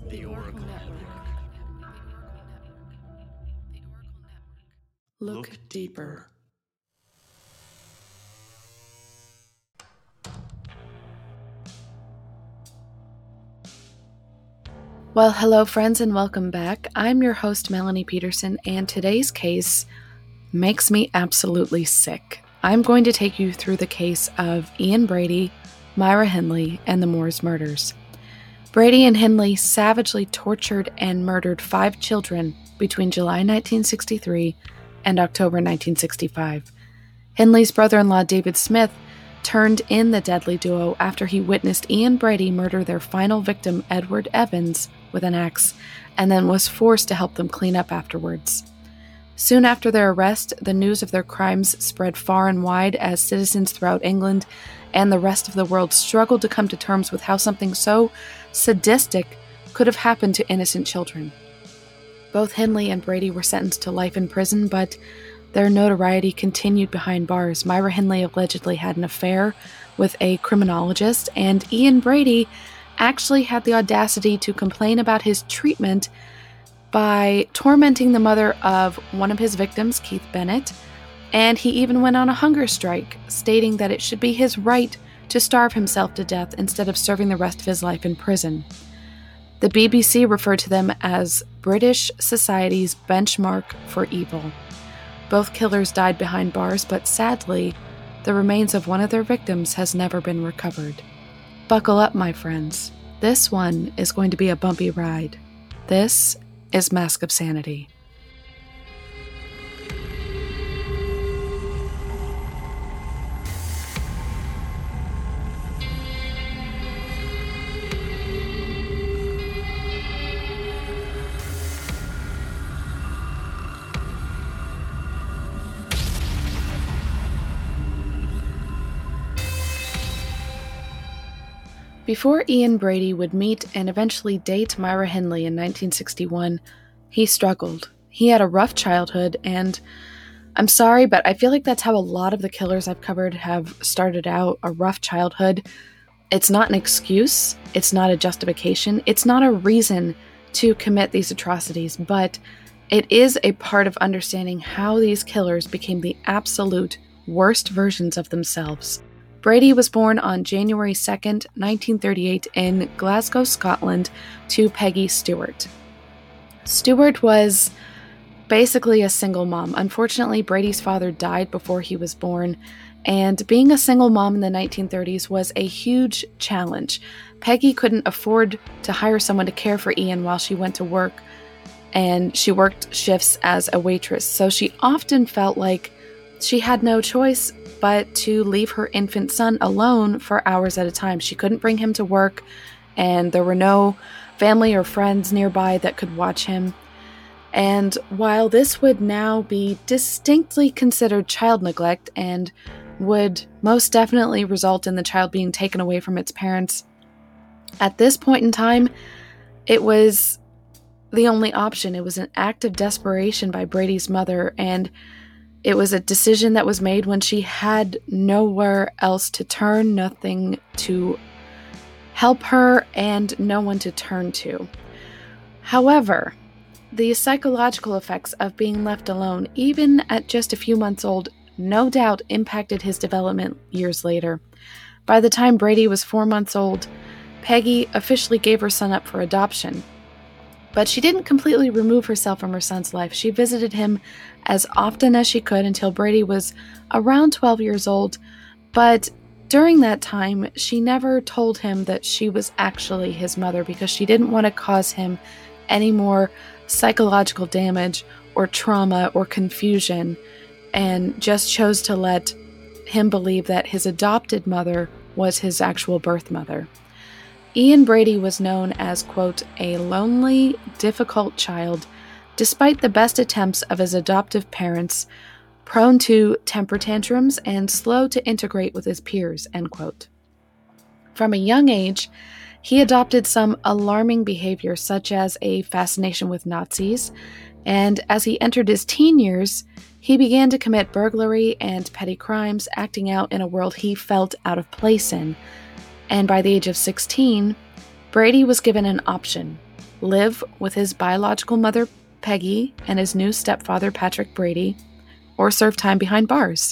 The Oracle Network. Look deeper. Well, hello friends and welcome back. I'm your host Melanie Peterson, and today's case makes me absolutely sick. I'm going to take you through the case of Ian Brady, Myra Hindley, and the Moores murders. Brady and Hindley savagely tortured and murdered 5 children between July 1963 and October 1965. Hindley's brother-in-law David Smith turned in the deadly duo after he witnessed Ian Brady murder their final victim, Edward Evans, with an axe, and then was forced to help them clean up afterwards. Soon after their arrest, the news of their crimes spread far and wide as citizens throughout England and the rest of the world struggled to come to terms with how something so sadistic could have happened to innocent children. Both Hindley and Brady were sentenced to life in prison, but their notoriety continued behind bars. Myra Hindley allegedly had an affair with a criminologist, and Ian Brady actually had the audacity to complain about his treatment by tormenting the mother of one of his victims, Keith Bennett, and he even went on a hunger strike, stating that it should be his right to starve himself to death instead of serving the rest of his life in prison. The BBC referred to them as British society's benchmark for evil. Both killers died behind bars, but sadly, the remains of one of their victims has never been recovered. Buckle up, my friends. This one is going to be a bumpy ride. This is Mask of Sanity. Before Ian Brady would meet and eventually date Myra Hindley in 1961, he struggled. He had a rough childhood, and I'm sorry, but I feel like that's how a lot of the killers I've covered have started out, a rough childhood. It's not an excuse, it's not a justification, it's not a reason to commit these atrocities, but it is a part of understanding how these killers became the absolute worst versions of themselves. Brady was born on January 2nd, 1938 in Glasgow, Scotland, to Peggy Stewart. Stewart was basically a single mom. Unfortunately, Brady's father died before he was born, and being a single mom in the 1930s was a huge challenge. Peggy couldn't afford to hire someone to care for Ian while she went to work, and she worked shifts as a waitress, so she often felt like she had no choice but to leave her infant son alone for hours at a time. She couldn't bring him to work, and there were no family or friends nearby that could watch him. And while this would now be distinctly considered child neglect and would most definitely result in the child being taken away from its parents, at this point in time, it was the only option. It was an act of desperation by Brady's mother, and it was a decision that was made when she had nowhere else to turn, nothing to help her, and no one to turn to. However, the psychological effects of being left alone, even at just a few months old, no doubt impacted his development years later. By the time Brady was 4 months old, Peggy officially gave her son up for adoption. But she didn't completely remove herself from her son's life. She visited him as often as she could until Brady was around 12 years old, but during that time, she never told him that she was actually his mother because she didn't want to cause him any more psychological damage or trauma or confusion, and just chose to let him believe that his adopted mother was his actual birth mother. Ian Brady was known as, quote, a lonely, difficult child, despite the best attempts of his adoptive parents, prone to temper tantrums and slow to integrate with his peers, end quote. From a young age, he adopted some alarming behavior, such as a fascination with Nazis, and as he entered his teen years, he began to commit burglary and petty crimes, acting out in a world he felt out of place in. And by the age of 16, Brady was given an option. live with his biological mother, Peggy, and his new stepfather, Patrick Brady, or serve time behind bars.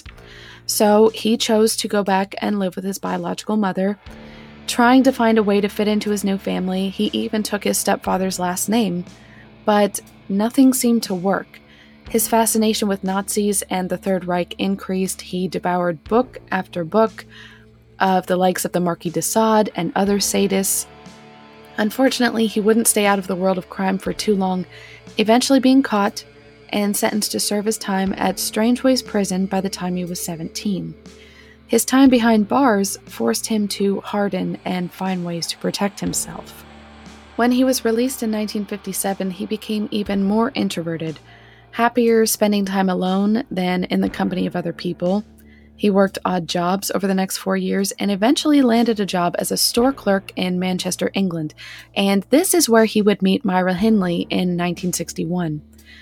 So he chose to go back and live with his biological mother, trying to find a way to fit into his new family. He even took his stepfather's last name, but nothing seemed to work. His fascination with Nazis and the Third Reich increased. He devoured book after book of the likes of the Marquis de Sade and other sadists. Unfortunately, he wouldn't stay out of the world of crime for too long, eventually being caught and sentenced to serve his time at Strangeways Prison by the time he was 17. His time behind bars forced him to harden and find ways to protect himself. When he was released in 1957, he became even more introverted, happier spending time alone than in the company of other people. He worked odd jobs over the next 4 years and eventually landed a job as a store clerk in Manchester, England. And this is where he would meet Myra Hindley in 1961.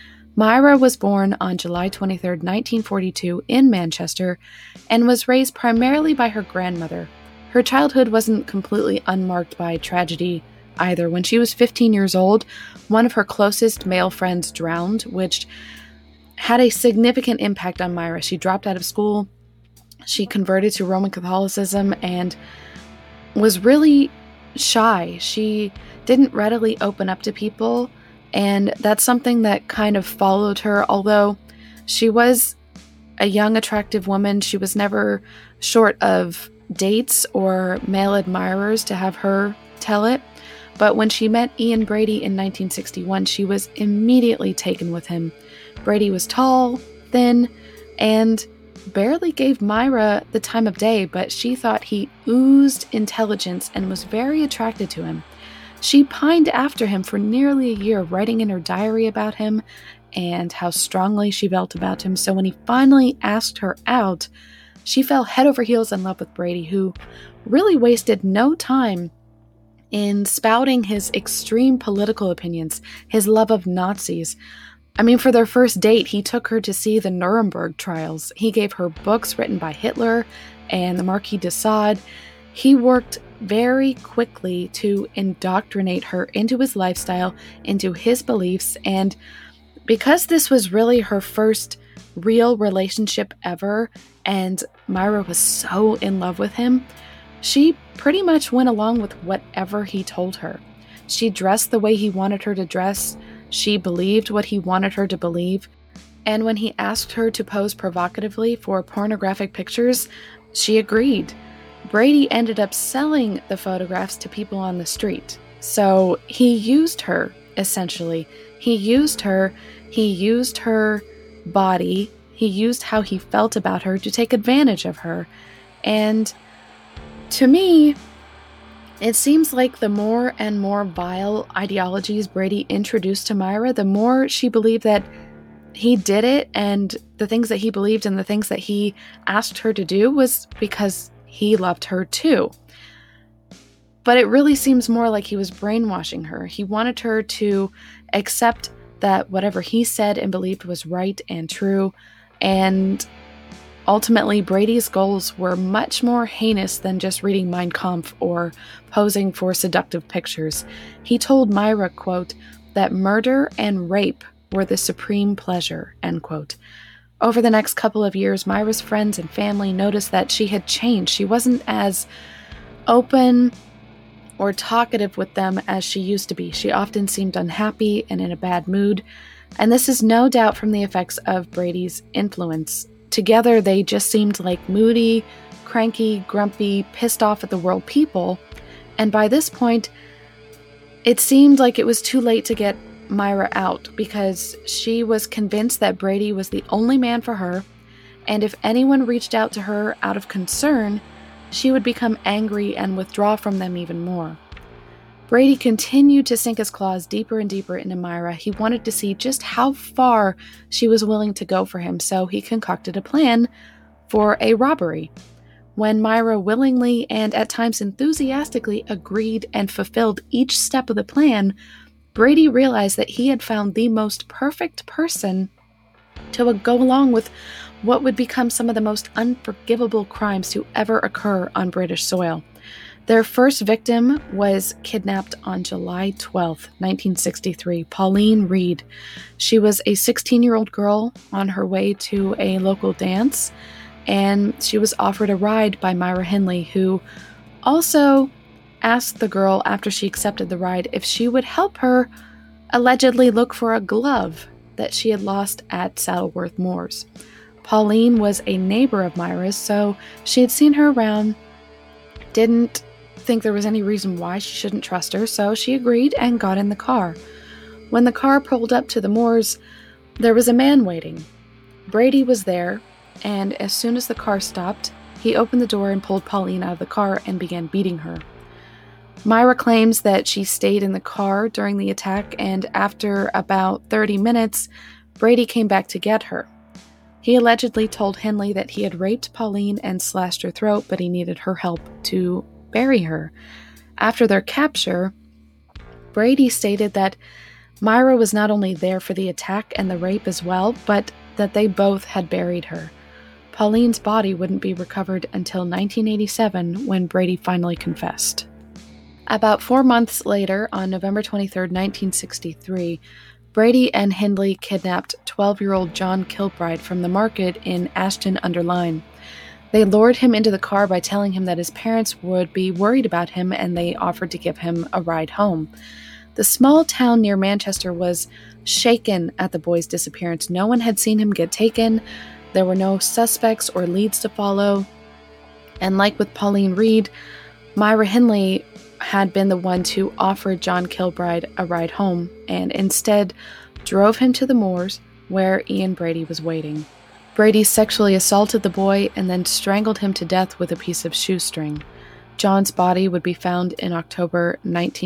Myra was born on July 23, 1942 in Manchester and was raised primarily by her grandmother. Her childhood wasn't completely unmarked by tragedy either. When she was 15 years old, one of her closest male friends drowned, which had a significant impact on Myra. She dropped out of school, she converted to Roman Catholicism, and was really shy. She didn't readily open up to people, and that's something that kind of followed her. Although she was a young, attractive woman, she was never short of dates or male admirers to have her tell it. But when she met Ian Brady in 1961, she was immediately taken with him. Brady was tall, thin, and barely gave Myra the time of day, but she thought he oozed intelligence and was very attracted to him. She pined after him for nearly a year, writing in her diary about him and how strongly she felt about him. So when he finally asked her out, she fell head over heels in love with Brady, who really wasted no time in spouting his extreme political opinions, his love of Nazis. I mean, for their first date, he took her to see the Nuremberg trials. He gave her books written by Hitler and the Marquis de Sade. He worked very quickly to indoctrinate her into his lifestyle, into his beliefs, and because this was really her first real relationship ever, and Myra was so in love with him, she pretty much went along with whatever he told her. She dressed the way he wanted her to dress. She believed what he wanted her to believe. And when he asked her to pose provocatively for pornographic pictures, she agreed. Brady ended up selling the photographs to people on the street. So he used her, essentially. He used her body, he used how he felt about her to take advantage of her. And to me, it seems like the more and more vile ideologies Brady introduced to Myra, the more she believed that he did it, and the things that he believed and the things that he asked her to do was because he loved her too. But it really seems more like he was brainwashing her. He wanted her to accept that whatever he said and believed was right and true, and ultimately, Brady's goals were much more heinous than just reading Mein Kampf or posing for seductive pictures. He told Myra, quote, that murder and rape were the supreme pleasure, end quote. Over the next couple of years, Myra's friends and family noticed that she had changed. She wasn't as open or talkative with them as she used to be. She often seemed unhappy and in a bad mood, and this is no doubt from the effects of Brady's influence. Together, they just seemed like moody, cranky, grumpy, pissed off at the world people, and by this point, it seemed like it was too late to get Myra out because she was convinced that Brady was the only man for her, and if anyone reached out to her out of concern, she would become angry and withdraw from them even more. Brady continued to sink his claws deeper and deeper into Myra. He wanted to see just how far she was willing to go for him, so he concocted a plan for a robbery. When Myra willingly and at times enthusiastically agreed and fulfilled each step of the plan, Brady realized that he had found the most perfect person to go along with what would become some of the most unforgivable crimes to ever occur on British soil. Their first victim was kidnapped on July 12th, 1963, Pauline Reed. She was a 16-year-old girl on her way to a local dance, and she was offered a ride by Myra Hindley, who also asked the girl, after she accepted the ride, if she would help her allegedly look for a glove that she had lost at Saddleworth Moors. Pauline was a neighbor of Myra's, so she had seen her around, didn't think there was any reason why she shouldn't trust her, so she agreed and got in the car. When the car pulled up to the moors, there was a man waiting. Brady was there, and as soon as the car stopped, he opened the door and pulled Pauline out of the car and began beating her. Myra claims that she stayed in the car during the attack, and after about 30 minutes, Brady came back to get her. He allegedly told Hindley that he had raped Pauline and slashed her throat, but he needed her help to bury her. After their capture, Brady stated that Myra was not only there for the attack and the rape as well, but that they both had buried her. Pauline's body wouldn't be recovered until 1987, when Brady finally confessed. About 4 months later, on November 23, 1963, Brady and Hindley kidnapped 12-year-old John Kilbride from the market in Ashton-under-Lyne. They lured him into the car by telling him that his parents would be worried about him, and they offered to give him a ride home. The small town near Manchester was shaken at the boy's disappearance. No one had seen him get taken. There were no suspects or leads to follow. And like with Pauline Reed, Myra Hindley had been the one to offer John Kilbride a ride home, and instead drove him to the moors where Ian Brady was waiting. Brady sexually assaulted the boy and then strangled him to death with a piece of shoestring. John's body would be found in October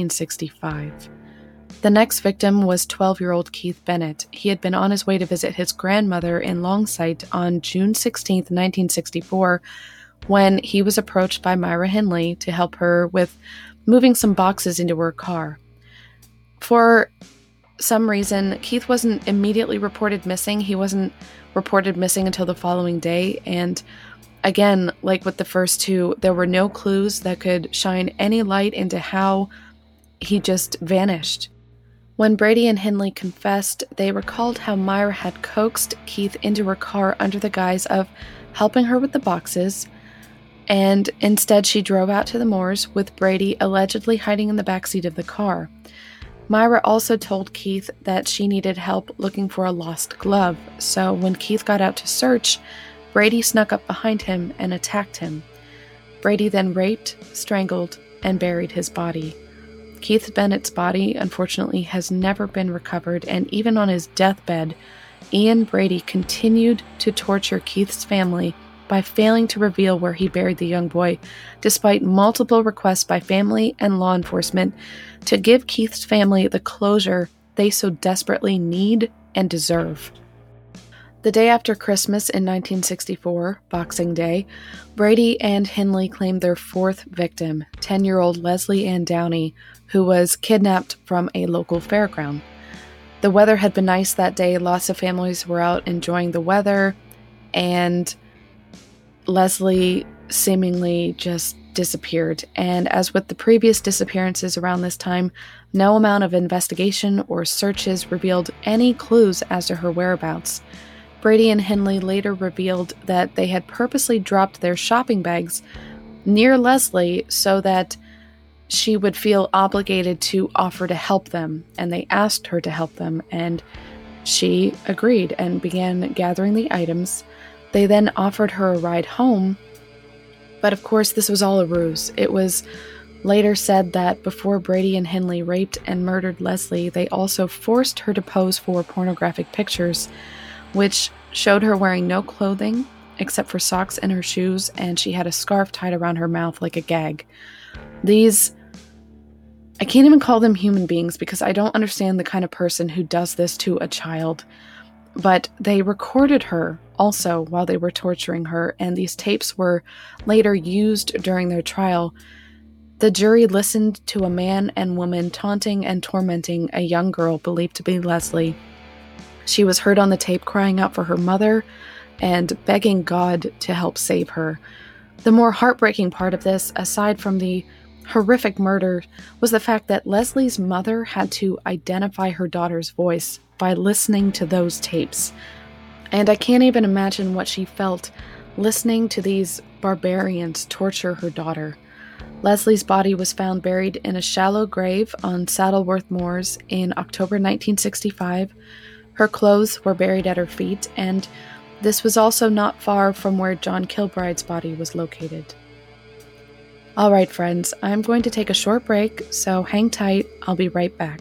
1965. The next victim was 12-year-old Keith Bennett. He had been on his way to visit his grandmother in Longsight on June 16, 1964, when he was approached by Myra Hindley to help her with moving some boxes into her car. For some reason, Keith wasn't immediately reported missing. He wasn't reported missing until the following day, and again, like with the first two, there were no clues that could shine any light into how he just vanished. When Brady and Hindley confessed, they recalled how Myra had coaxed Keith into her car under the guise of helping her with the boxes, and instead she drove out to the moors with Brady allegedly hiding in the backseat of the car. Myra also told Keith that she needed help looking for a lost glove, so when Keith got out to search, Brady snuck up behind him and attacked him. Brady then raped, strangled, and buried his body. Keith Bennett's body, unfortunately, has never been recovered, and even on his deathbed, Ian Brady continued to torture Keith's family by failing to reveal where he buried the young boy, despite multiple requests by family and law enforcement to give Keith's family the closure they so desperately need and deserve. The day after Christmas in 1964, Boxing Day, Brady and Hindley claimed their fourth victim, 10-year-old Leslie Ann Downey, who was kidnapped from a local fairground. The weather had been nice that day. Lots of families were out enjoying the weather, and Leslie seemingly just disappeared. And as with the previous disappearances around this time, no amount of investigation or searches revealed any clues as to her whereabouts. Brady and Hindley later revealed that they had purposely dropped their shopping bags near Leslie so that she would feel obligated to offer to help them, and they asked her to help them, and she agreed and began gathering the items. They then offered her a ride home, but of course this was all a ruse. It was later said that before Brady and Hindley raped and murdered Leslie, they also forced her to pose for pornographic pictures, which showed her wearing no clothing except for socks and her shoes, and she had a scarf tied around her mouth like a gag. These, I can't even call them human beings because I don't understand the kind of person who does this to a child. But they recorded her also while they were torturing her, and these tapes were later used during their trial. The jury listened to a man and woman taunting and tormenting a young girl believed to be Leslie. She was heard on the tape crying out for her mother and begging God to help save her. The more heartbreaking part of this, aside from the horrific murder was the fact that Leslie's mother had to identify her daughter's voice by listening to those tapes. And I can't even imagine what she felt listening to these barbarians torture her daughter. Leslie's body was found buried in a shallow grave on Saddleworth Moors in October 1965. Her clothes were buried at her feet, and this was also not far from where John Kilbride's body was located. Alright friends, I'm going to take a short break, so hang tight, I'll be right back.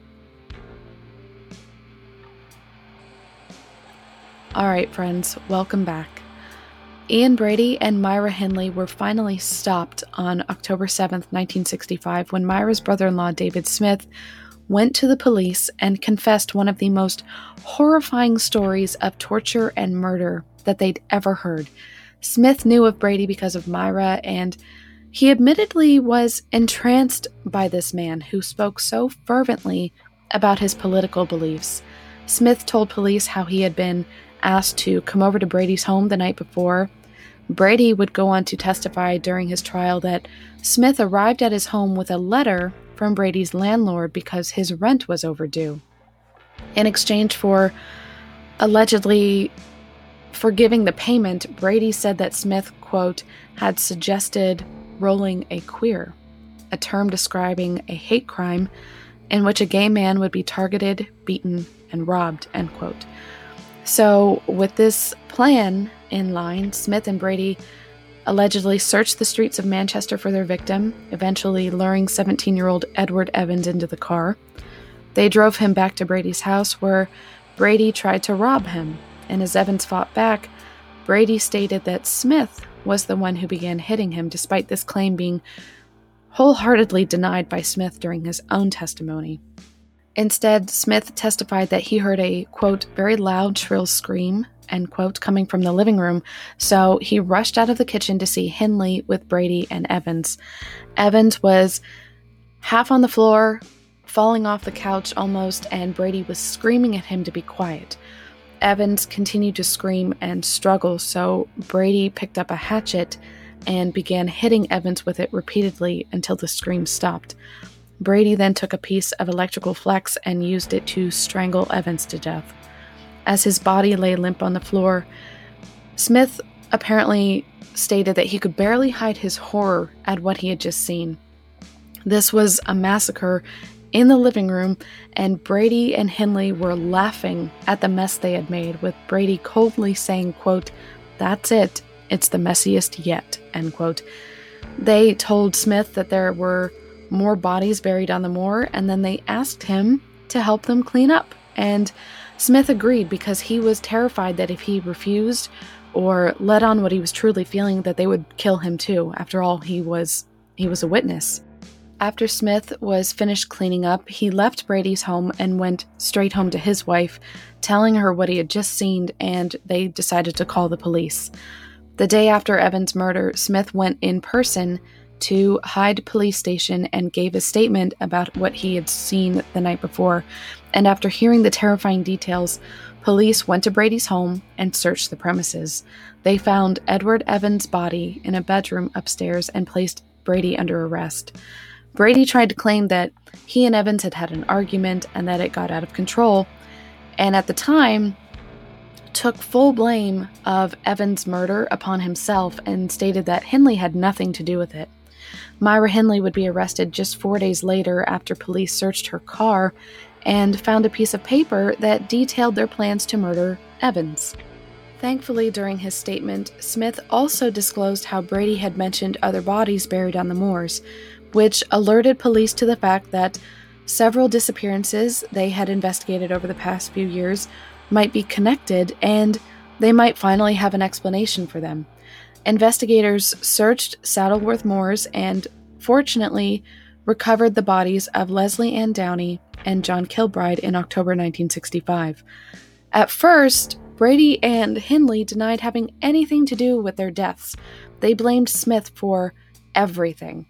Alright friends, welcome back. Ian Brady and Myra Hindley were finally stopped on October 7th, 1965, when Myra's brother-in-law, David Smith, went to the police and confessed one of the most horrifying stories of torture and murder that they'd ever heard. Smith knew of Brady because of Myra, and he admittedly was entranced by this man who spoke so fervently about his political beliefs. Smith told police how he had been asked to come over to Brady's home the night before. Brady would go on to testify during his trial that Smith arrived at his home with a letter from Brady's landlord because his rent was overdue. In exchange for allegedly forgiving the payment, Brady said that Smith, quote, had suggested rolling a queer, a term describing a hate crime in which a gay man would be targeted, beaten, and robbed, end quote. So with this plan in line, Smith and Brady allegedly searched the streets of Manchester for their victim, eventually luring 17-year-old Edward Evans into the car. They drove him back to Brady's house, where Brady tried to rob him, and as Evans fought back, Brady stated that Smith was the one who began hitting him, despite this claim being wholeheartedly denied by Smith during his own testimony. Instead, Smith testified that he heard a, quote, very loud, shrill scream, end quote, coming from the living room, so he rushed out of the kitchen to see Hindley with Brady and Evans. Evans was half on the floor, falling off the couch almost, and Brady was screaming at him to be quiet. Evans continued to scream and struggle, so Brady picked up a hatchet and began hitting Evans with it repeatedly until the screams stopped. Brady then took a piece of electrical flex and used it to strangle Evans to death. As his body lay limp on the floor, Smith apparently stated that he could barely hide his horror at what he had just seen. This was a massacre in the living room, and Brady and Hindley were laughing at the mess they had made, with Brady coldly saying, quote, "That's it, it's the messiest yet," end quote. They told Smith that there were more bodies buried on the moor, and then they asked him to help them clean up, and Smith agreed because he was terrified that if he refused or let on what he was truly feeling, that they would kill him too. After all, he was a witness. After Smith was finished cleaning up, he left Brady's home and went straight home to his wife, telling her what he had just seen, and they decided to call the police. The day after Evans' murder, Smith went in person to Hyde Police Station and gave a statement about what he had seen the night before, and after hearing the terrifying details, police went to Brady's home and searched the premises. They found Edward Evans' body in a bedroom upstairs and placed Brady under arrest. Brady tried to claim that he and Evans had had an argument and that it got out of control, and at the time took full blame of Evans' murder upon himself and stated that Hindley had nothing to do with it. Myra Hindley would be arrested just 4 days later after police searched her car and found a piece of paper that detailed their plans to murder Evans. Thankfully, during his statement, Smith also disclosed how Brady had mentioned other bodies buried on the moors, which alerted police to the fact that several disappearances they had investigated over the past few years might be connected, and they might finally have an explanation for them. Investigators searched Saddleworth Moors and, fortunately, recovered the bodies of Leslie Ann Downey and John Kilbride in October 1965. At first, Brady and Hindley denied having anything to do with their deaths. They blamed Smith for everything.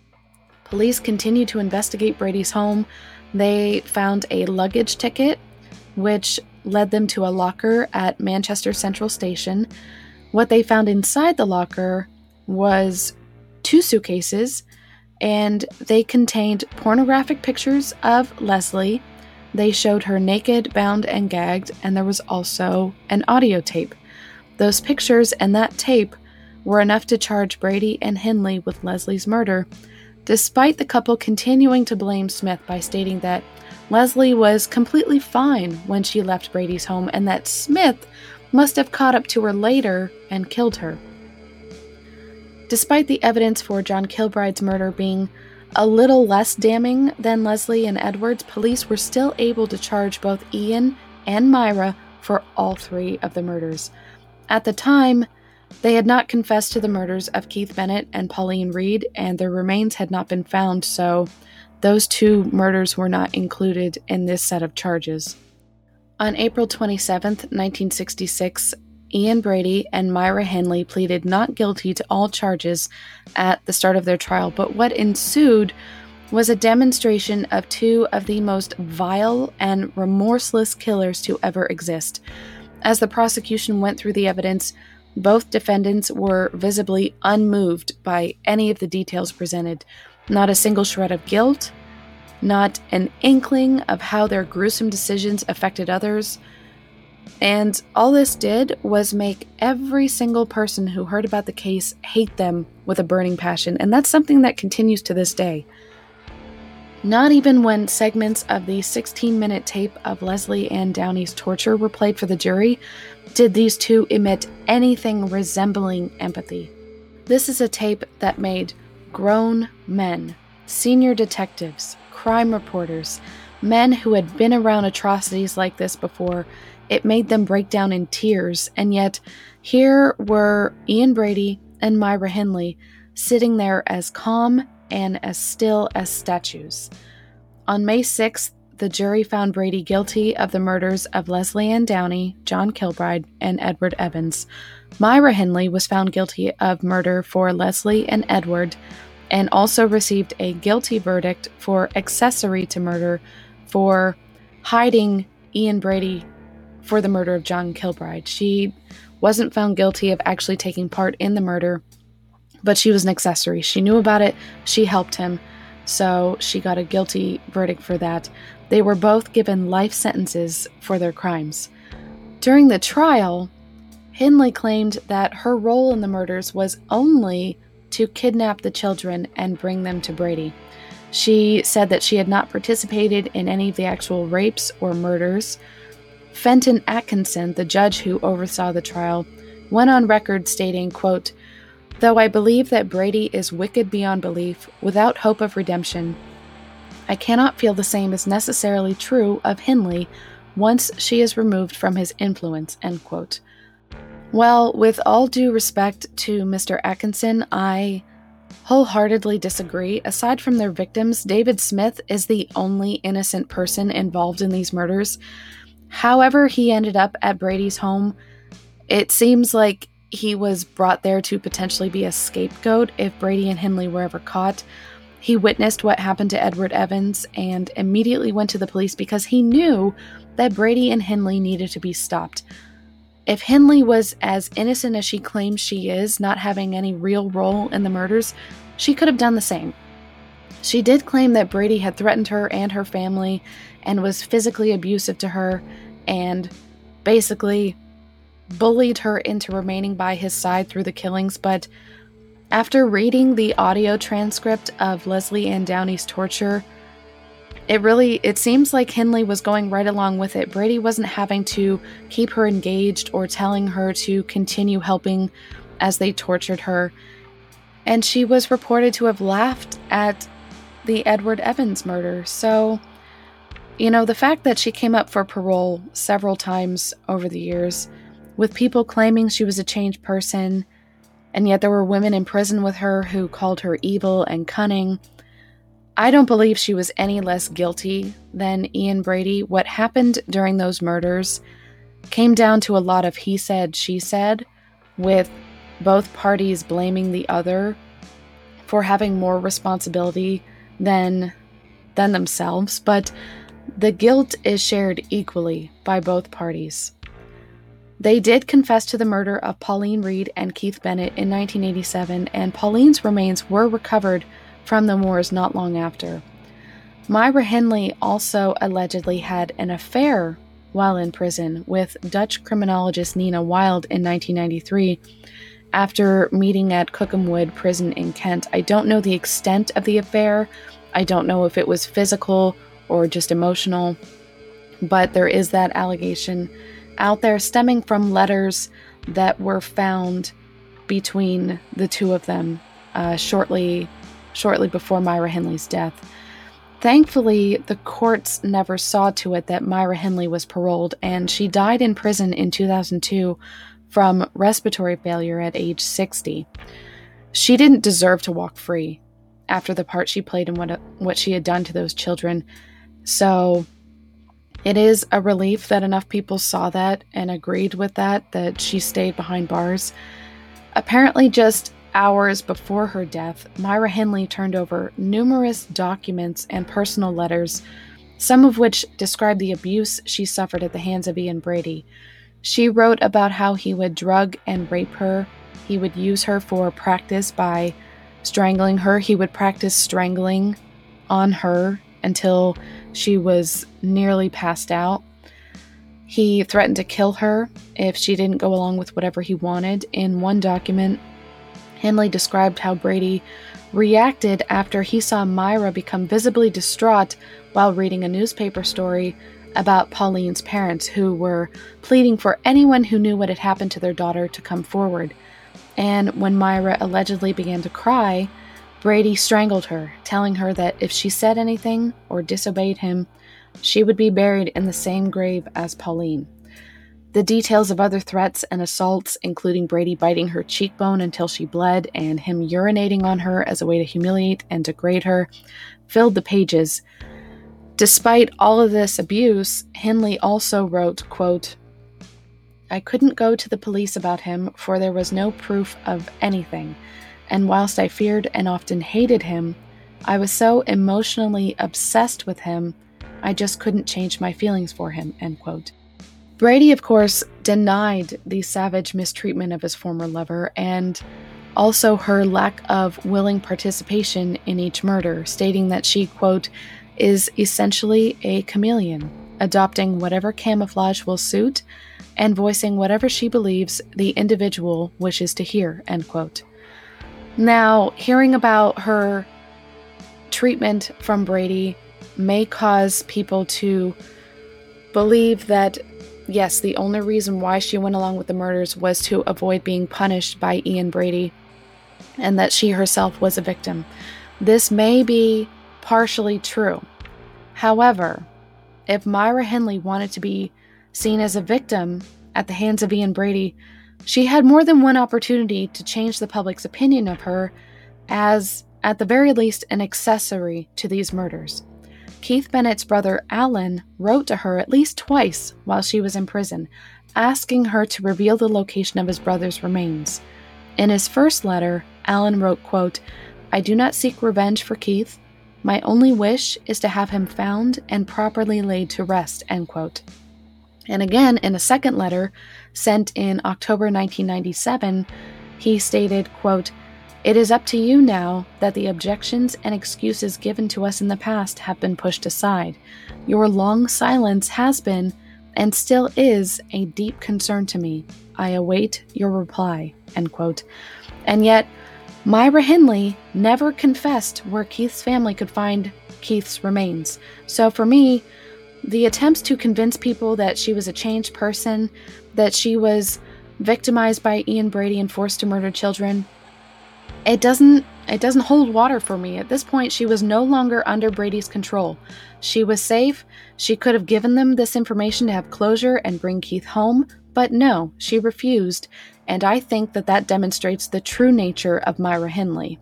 Police continued to investigate Brady's home. They found a luggage ticket, which led them to a locker at Manchester Central Station. What they found inside the locker was 2 suitcases, and they contained pornographic pictures of Leslie. They showed her naked, bound, and gagged, and there was also an audio tape. Those pictures and that tape were enough to charge Brady and Henley with Leslie's murder, despite the couple continuing to blame Smith by stating that Leslie was completely fine when she left Brady's home and that Smith must have caught up to her later and killed her. Despite the evidence for John Kilbride's murder being a little less damning than Leslie and Edward's, police were still able to charge both Ian and Myra for all three of the murders. At the time, they had not confessed to the murders of Keith Bennett and Pauline Reed, and their remains had not been found, so those two murders were not included in this set of charges. On April 27, 1966, Ian Brady and Myra Henley pleaded not guilty to all charges at the start of their trial, but what ensued was a demonstration of two of the most vile and remorseless killers to ever exist. As the prosecution went through the evidence, both defendants were visibly unmoved by any of the details presented. Not a single shred of guilt, not an inkling of how their gruesome decisions affected others. And all this did was make every single person who heard about the case hate them with a burning passion, and that's something that continues to this day. Not even when segments of the 16-minute tape of Leslie Ann Downey's torture were played for the jury did these two emit anything resembling empathy. This is a tape that made grown men, senior detectives, crime reporters, men who had been around atrocities like this before, it made them break down in tears, and yet here were Ian Brady and Myra Henley sitting there as calm and as still as statues. On May 6th, the jury found Brady guilty of the murders of Leslie Ann Downey, John Kilbride, and Edward Evans. Myra Henley was found guilty of murder for Leslie and Edward, and also received a guilty verdict for accessory to murder for hiding Ian Brady for the murder of John Kilbride. She wasn't found guilty of actually taking part in the murder, but she was an accessory. She knew about it, she helped him, so she got a guilty verdict for that. They were both given life sentences for their crimes. During the trial, Henley claimed that her role in the murders was only to kidnap the children and bring them to Brady. She said that she had not participated in any of the actual rapes or murders. Fenton Atkinson, the judge who oversaw the trial, went on record stating, quote, "Though I believe that Brady is wicked beyond belief, without hope of redemption, I cannot feel the same is necessarily true of Henley once she is removed from his influence," end quote. Well, with all due respect to Mr. Atkinson, I wholeheartedly disagree. Aside from their victims, David Smith is the only innocent person involved in these murders. However he ended up at Brady's home, it seems like he was brought there to potentially be a scapegoat if Brady and Henley were ever caught. He witnessed what happened to Edward Evans and immediately went to the police because he knew that Brady and Henley needed to be stopped. If Henley was as innocent as she claims she is, not having any real role in the murders, she could have done the same. She did claim that Brady had threatened her and her family and was physically abusive to her and basically bullied her into remaining by his side through the killings, but after reading the audio transcript of Leslie Ann Downey's torture, it seems like Henley was going right along with it. Brady wasn't having to keep her engaged or telling her to continue helping as they tortured her. And she was reported to have laughed at the Edward Evans murder. So, the fact that she came up for parole several times over the years, with people claiming she was a changed person, and yet there were women in prison with her who called her evil and cunning, I don't believe she was any less guilty than Ian Brady. What happened during those murders came down to a lot of he said, she said, with both parties blaming the other for having more responsibility than themselves, but the guilt is shared equally by both parties. They did confess to the murder of Pauline Reed and Keith Bennett in 1987, and Pauline's remains were recovered from the moors not long after. Myra Hindley also allegedly had an affair while in prison with Dutch criminologist Nina Wild in 1993 after meeting at Cookhamwood Prison in Kent. I don't know the extent of the affair. I don't know if it was physical or just emotional, but there is that allegation out there stemming from letters that were found between the two of them shortly before Myra Hindley's death. Thankfully, the courts never saw to it that Myra Hindley was paroled, and she died in prison in 2002 from respiratory failure at age 60. She didn't deserve to walk free after the part she played in what she had done to those children. So it is a relief that enough people saw that and agreed with that she stayed behind bars. Apparently, just hours before her death, Myra Hindley turned over numerous documents and personal letters, some of which describe the abuse she suffered at the hands of Ian Brady. She wrote about how he would drug and rape her. He would use her for practice by strangling her. He would practice strangling on her until she was nearly passed out. He threatened to kill her if she didn't go along with whatever he wanted. In one document, Hindley described how Brady reacted after he saw Myra become visibly distraught while reading a newspaper story about Pauline's parents, who were pleading for anyone who knew what had happened to their daughter to come forward. And when Myra allegedly began to cry, Brady strangled her, telling her that if she said anything or disobeyed him, she would be buried in the same grave as Pauline. The details of other threats and assaults, including Brady biting her cheekbone until she bled and him urinating on her as a way to humiliate and degrade her, filled the pages. Despite all of this abuse, Hindley also wrote, quote, "I couldn't go to the police about him, for there was no proof of anything, and whilst I feared and often hated him, I was so emotionally obsessed with him, I just couldn't change my feelings for him," end quote. Brady, of course, denied the savage mistreatment of his former lover and also her lack of willing participation in each murder, stating that she, quote, "is essentially a chameleon, adopting whatever camouflage will suit and voicing whatever she believes the individual wishes to hear," end quote. Now, hearing about her treatment from Brady may cause people to believe that, yes, the only reason why she went along with the murders was to avoid being punished by Ian Brady, and that she herself was a victim. This may be partially true. However, if Myra Hindley wanted to be seen as a victim at the hands of Ian Brady, she had more than one opportunity to change the public's opinion of her as, at the very least, an accessory to these murders. Keith Bennett's brother Alan wrote to her at least twice while she was in prison, asking her to reveal the location of his brother's remains. In his first letter, Alan wrote, quote, "I do not seek revenge for Keith. My only wish is to have him found and properly laid to rest," end quote. And again, in a second letter, sent in October 1997, he stated, quote, "It is up to you now that the objections and excuses given to us in the past have been pushed aside. Your long silence has been, and still is, a deep concern to me. I await your reply," end quote. And yet, Myra Hindley never confessed where Keith's family could find Keith's remains. So for me, the attempts to convince people that she was a changed person, that she was victimized by Ian Brady and forced to murder children, it doesn't hold water for me. At this point, she was no longer under Brady's control. She was safe. She could have given them this information to have closure and bring Keith home, but no, she refused, and I think that demonstrates the true nature of Myra Hindley.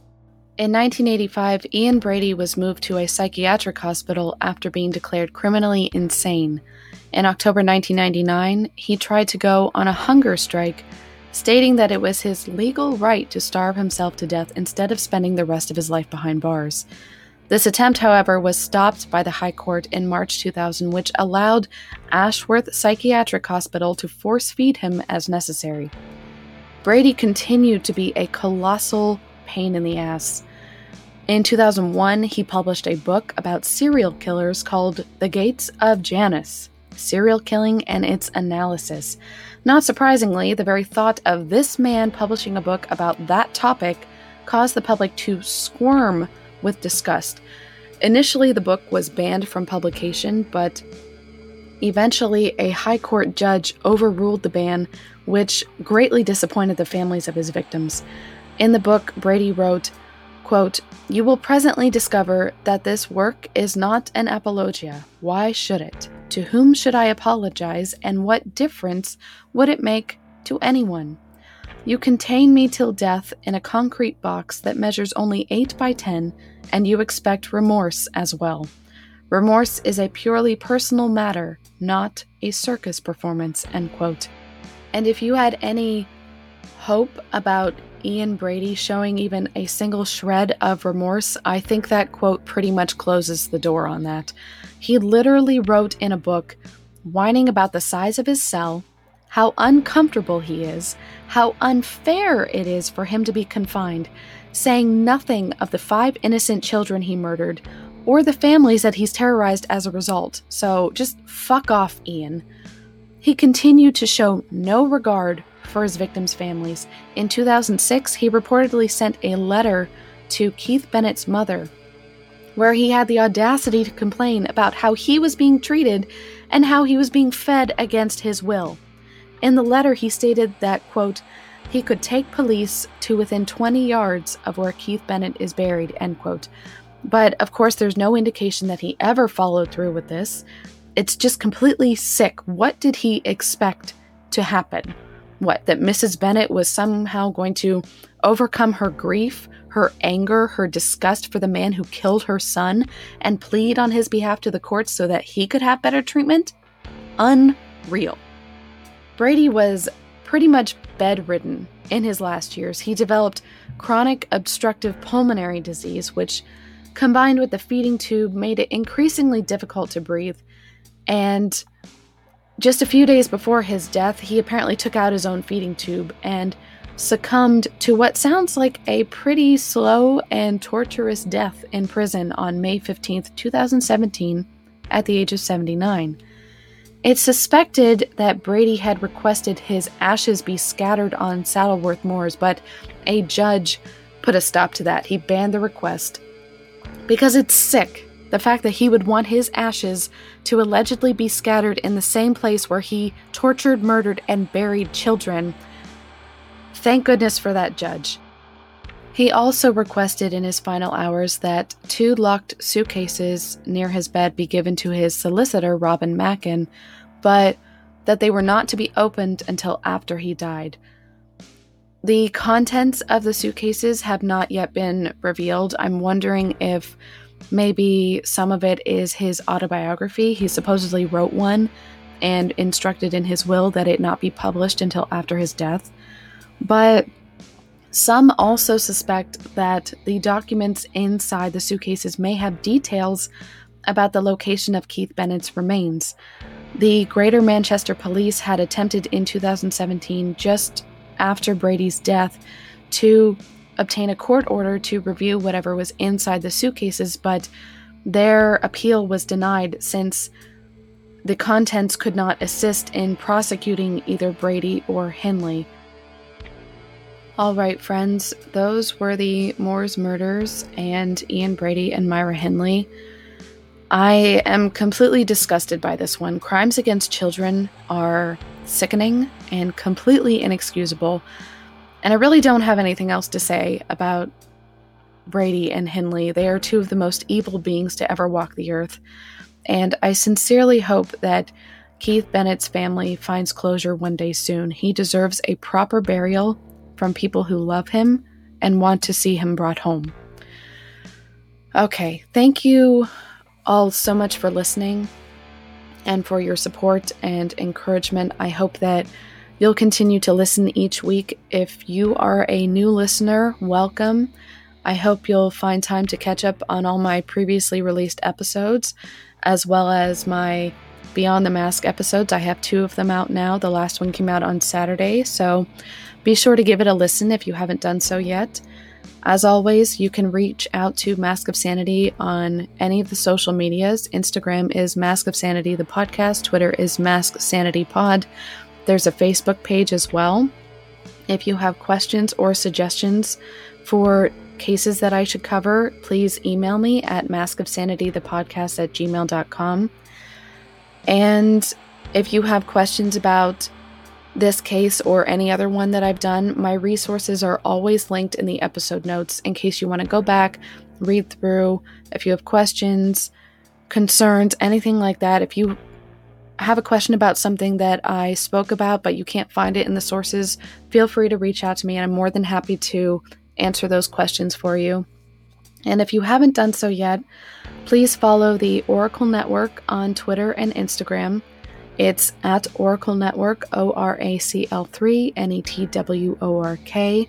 In 1985, Ian Brady was moved to a psychiatric hospital after being declared criminally insane. In October 1999, he tried to go on a hunger strike, stating that it was his legal right to starve himself to death instead of spending the rest of his life behind bars. This attempt, however, was stopped by the High Court in March 2000, which allowed Ashworth Psychiatric Hospital to force-feed him as necessary. Brady continued to be a colossal pain in the ass. In 2001, he published a book about serial killers called The Gates of Janus: Serial Killing and Its Analysis. Not surprisingly, the very thought of this man publishing a book about that topic caused the public to squirm with disgust. Initially, the book was banned from publication, but eventually a high court judge overruled the ban, which greatly disappointed the families of his victims. In the book, Brady wrote, quote, "You will presently discover that this work is not an apologia. Why should it? To whom should I apologize, and what difference would it make to anyone? You contain me till death in a concrete box that measures only 8 by 10, and you expect remorse as well. Remorse is a purely personal matter, not a circus performance," end quote. And if you had any hope about Ian Brady showing even a single shred of remorse, I think that quote pretty much closes the door on that. He literally wrote in a book, whining about the size of his cell, how uncomfortable he is, how unfair it is for him to be confined, saying nothing of the 5 innocent children he murdered, or the families that he's terrorized as a result. So just fuck off, Ian. He continued to show no regard for his victims' families. In 2006, he reportedly sent a letter to Keith Bennett's mother, where he had the audacity to complain about how he was being treated and how he was being fed against his will. In the letter, he stated that, quote, he could take police to within 20 yards of where Keith Bennett is buried, end quote. But, of course, there's no indication that he ever followed through with this. It's just completely sick. What did he expect to happen? What, that Mrs. Bennett was somehow going to overcome her grief, her anger, her disgust for the man who killed her son, and plead on his behalf to the courts so that he could have better treatment? Unreal. Brady was pretty much bedridden in his last years. He developed chronic obstructive pulmonary disease, which, combined with the feeding tube, made it increasingly difficult to breathe. And just a few days before his death, he apparently took out his own feeding tube and succumbed to what sounds like a pretty slow and torturous death in prison on May 15th, 2017, at the age of 79. It's suspected that Brady had requested his ashes be scattered on Saddleworth Moors, but a judge put a stop to that. He banned the request because it's sick. The fact that he would want his ashes to allegedly be scattered in the same place where he tortured, murdered, and buried children. Thank goodness for that judge. He also requested in his final hours that 2 locked suitcases near his bed be given to his solicitor, Robin Mackin, but that they were not to be opened until after he died. The contents of the suitcases have not yet been revealed. I'm wondering if maybe some of it is his autobiography. He supposedly wrote one and instructed in his will that it not be published until after his death. But some also suspect that the documents inside the suitcases may have details about the location of Keith Bennett's remains. The Greater Manchester Police had attempted in 2017, just after Brady's death, to obtain a court order to review whatever was inside the suitcases, but their appeal was denied since the contents could not assist in prosecuting either Brady or Henley. Alright friends, those were the Moors murders and Ian Brady and Myra Henley. I am completely disgusted by this one. Crimes against children are sickening and completely inexcusable. And I really don't have anything else to say about Brady and Henley. They are 2 of the most evil beings to ever walk the earth. And I sincerely hope that Keith Bennett's family finds closure one day soon. He deserves a proper burial from people who love him and want to see him brought home. Okay, thank you all so much for listening and for your support and encouragement. I hope that you'll continue to listen each week. If you are a new listener, welcome. I hope you'll find time to catch up on all my previously released episodes, as well as my Beyond the Mask episodes. I have 2 of them out now. The last one came out on Saturday, so be sure to give it a listen if you haven't done so yet. As always, you can reach out to Mask of Sanity on any of the social medias. Instagram is Mask of Sanity, the podcast. Twitter is Mask Sanity Pod. There's a Facebook page as well. If you have questions or suggestions for cases that I should cover, please email me at maskofsanitythepodcast@gmail.com. And if you have questions about this case or any other one that I've done, my resources are always linked in the episode notes in case you want to go back, read through. If you have questions, concerns, anything like that, if you have a question about something that I spoke about but you can't find it in the sources, feel free to reach out to me and I'm more than happy to answer those questions for you. And if you haven't done so yet, please follow the Oracle Network on Twitter and Instagram. It's at Oracle Network, ORACL3 NETWORK.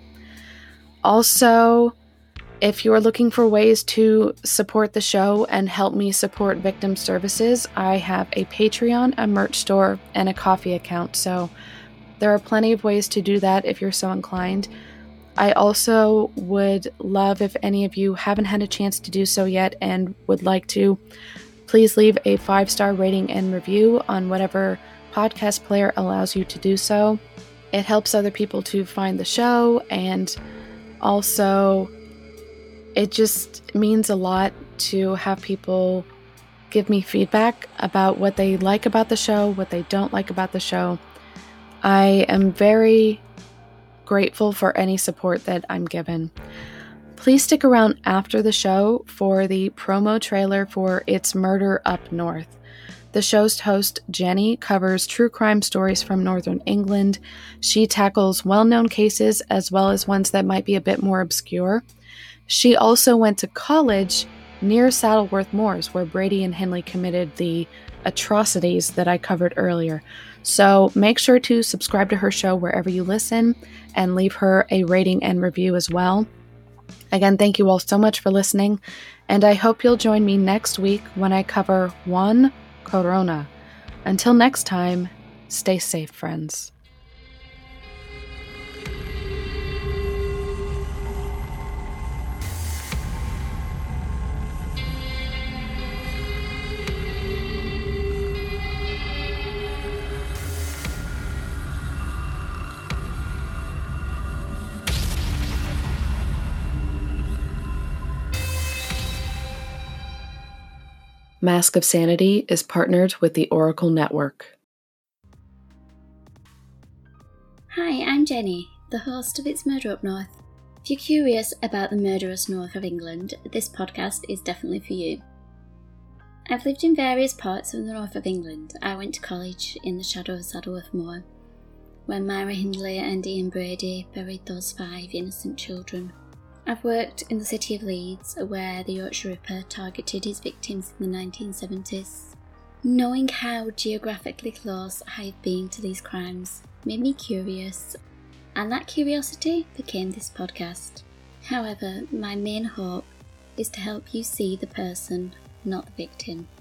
Also, if you're looking for ways to support the show and help me support victim services, I have a Patreon, a merch store, and a coffee account. So there are plenty of ways to do that if you're so inclined. I also would love if any of you haven't had a chance to do so yet and would like to, please leave a 5-star rating and review on whatever podcast player allows you to do so. It helps other people to find the show, and also it just means a lot to have people give me feedback about what they like about the show, what they don't like about the show. I am very grateful for any support that I'm given. Please stick around after the show for the promo trailer for It's Murder Up North. The show's host, Jenny, covers true crime stories from Northern England. She tackles well-known cases as well as ones that might be a bit more obscure. She also went to college near Saddleworth Moors, where Brady and Henley committed the atrocities that I covered earlier. So make sure to subscribe to her show wherever you listen and leave her a rating and review as well. Again, thank you all so much for listening, and I hope you'll join me next week when I cover Juan Corona. Until next time, stay safe, friends. Mask of Sanity is partnered with the Oracle Network. Hi, I'm Jenny, the host of It's Murder Up North. If you're curious about the murderous north of England, this podcast is definitely for you. I've lived in various parts of the north of England. I went to college in the shadow of Saddleworth Moor, where Myra Hindley and Ian Brady buried those 5 innocent children. I've worked in the city of Leeds, where the Yorkshire Ripper targeted his victims in the 1970s. Knowing how geographically close I've been to these crimes made me curious, and that curiosity became this podcast. However, my main hope is to help you see the person, not the victim.